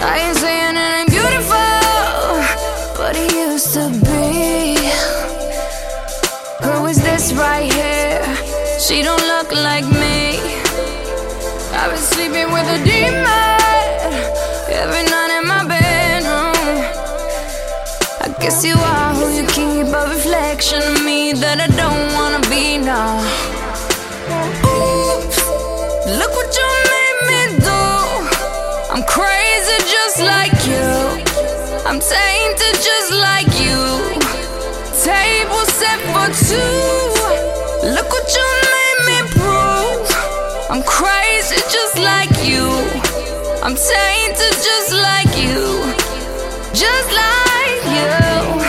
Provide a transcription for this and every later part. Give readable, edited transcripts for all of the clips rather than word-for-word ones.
I ain't saying it ain't beautiful, but it used to be. Who is this right here? She don't look like me. I've been sleeping with a demon every night in my bedroom. I guess you are who you keep, a reflection of me that I don't wanna be now. Oops, look what you made me do. I'm crazy just like you. I'm tainted just like you. Table set for two. Look what you made me prove. I'm crazy just like you. I'm tainted just like you. Just like you.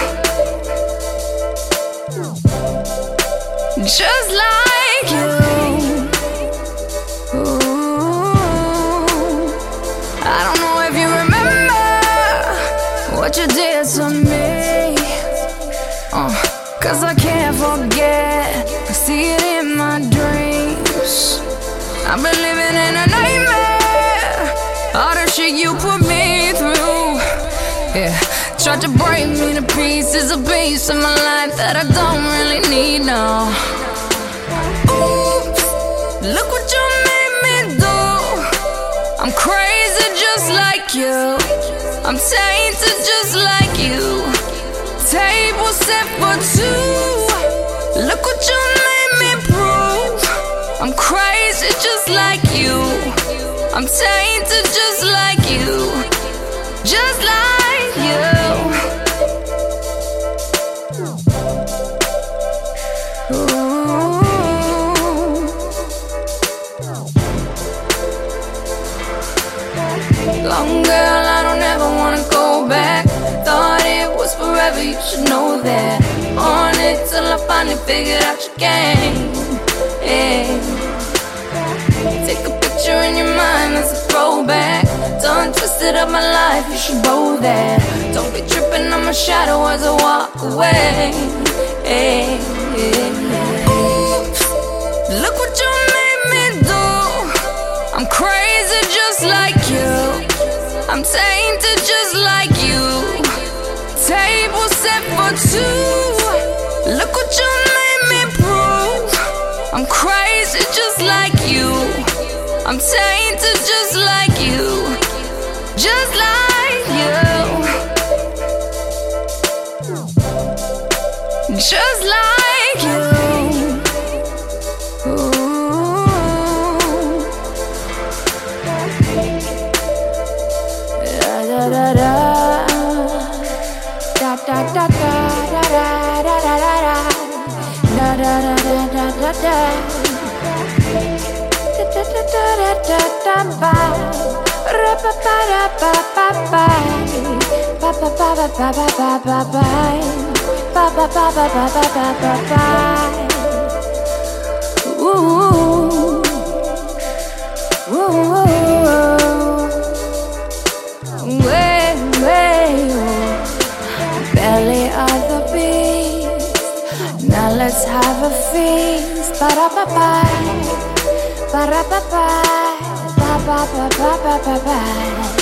Just like you. Ooh. I don't know if you remember what you did to me. 'Cause I can't forget. I see it in my dreams. I've been living in a nightmare. All the shit you put me through, yeah. Tried to break me to pieces, a piece of my life that I don't really need now. Oops, look what you made me do. I'm crazy just like you. I'm tainted just like you. Table set for two. Look what you made me prove. I'm crazy just like you. I'm tainted just like you. Just like you. Ooh. Long girl, I don't ever wanna go back. Thought it was forever, you should know that. On it till I finally figured out your game. Yeah. Take a picture in your mind as a throwback. Done twisted up my life, you should know that. Don't be tripping on my shadow as I walk away. Yeah. Oops, look what you made me do. I'm crazy just like you. I'm tainted just like you. Table set for two. Look what you made me prove. I'm crazy just like you. I'm tainted just like you. Just like you. Just like you. Ooh. Da da da da. Da da da da da da da da da. Da da da da da da da. Da da da da da da ba. Ra ba ba ra ba ba ba. Ba ba ba ba ba ba ba ba ba. Ba ba ba ba ba ba ba ba ba. Ooh. Ooh. Way, way. Belly of the beast. Now let's have a feast. Ba-da-ba-bye. Ba-da-ba-bye. Ba-ba-ba-ba-ba-ba-bye.